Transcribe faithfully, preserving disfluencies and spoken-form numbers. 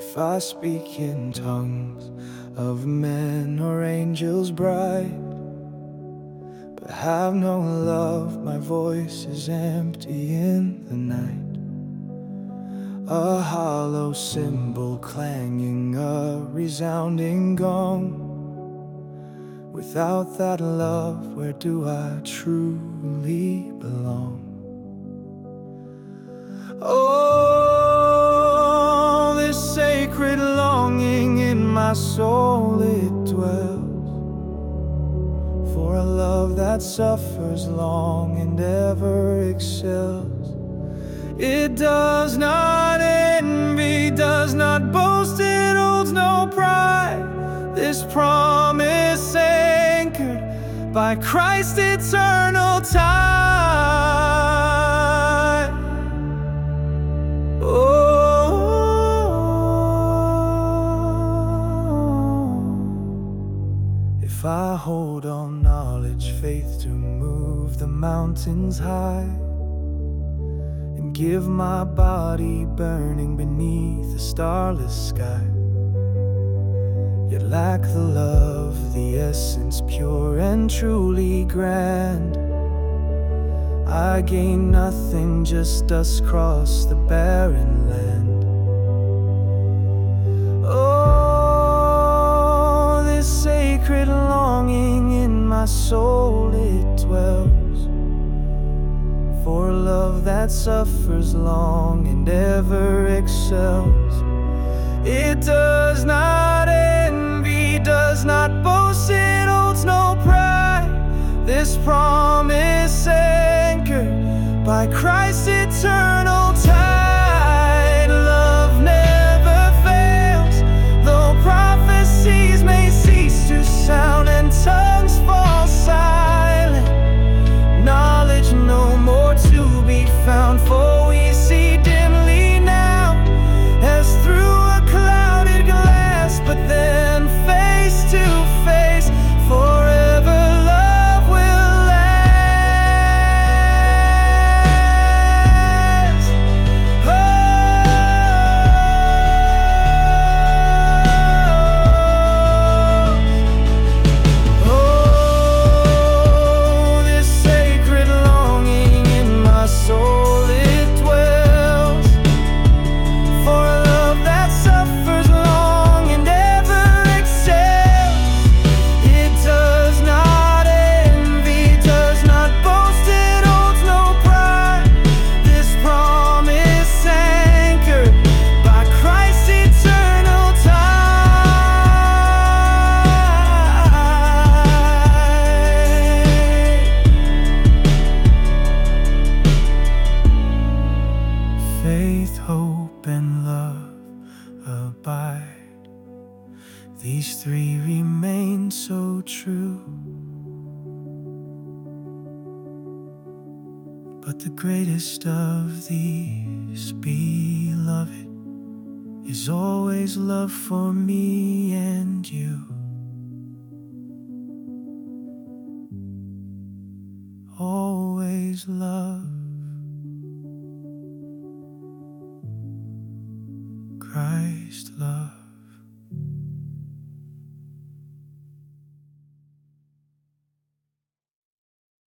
If I speak in tongues of men or angels bright, but have no love, my voice is empty in the night. A hollow cymbal clanging, a resounding gong. Without that love, where do I truly belong? Oh, this sacred longing in my soul, it dwells for a love that suffers long and ever excels. It does not envy, does not boast, it holds no pride. This promise anchored by Christ's eternal tide. Oh, if I hold on knowledge, faith to move the mountains high, and give my body burning beneath a starless sky, yet lack the love, the essence pure and truly grand, I gain nothing, just dust cross the barren land. Oh, this sacred longing in my soul, it dwells for a love that suffers long and ever excels. It does not envy, does not boast, it holds no pride. This promise anchored by Christ's eternal tide. Love never fails, though prophecies may cease to sound and tongues fall silent. Knowledge no more to be found, for we see dimly now, as through a clouded glass, but then face to face, forever love will last. Oh, oh, this sacred longing in my soul, it dwells for a love that suffers long and ever excels. It does not envy, does not boast, it holds no pride. This promise anchored by Christ's eternal tide. Faith, hope, and love abide. These three remain so true, but the greatest of these, beloved, is always love for me and you. Always love, Christ love.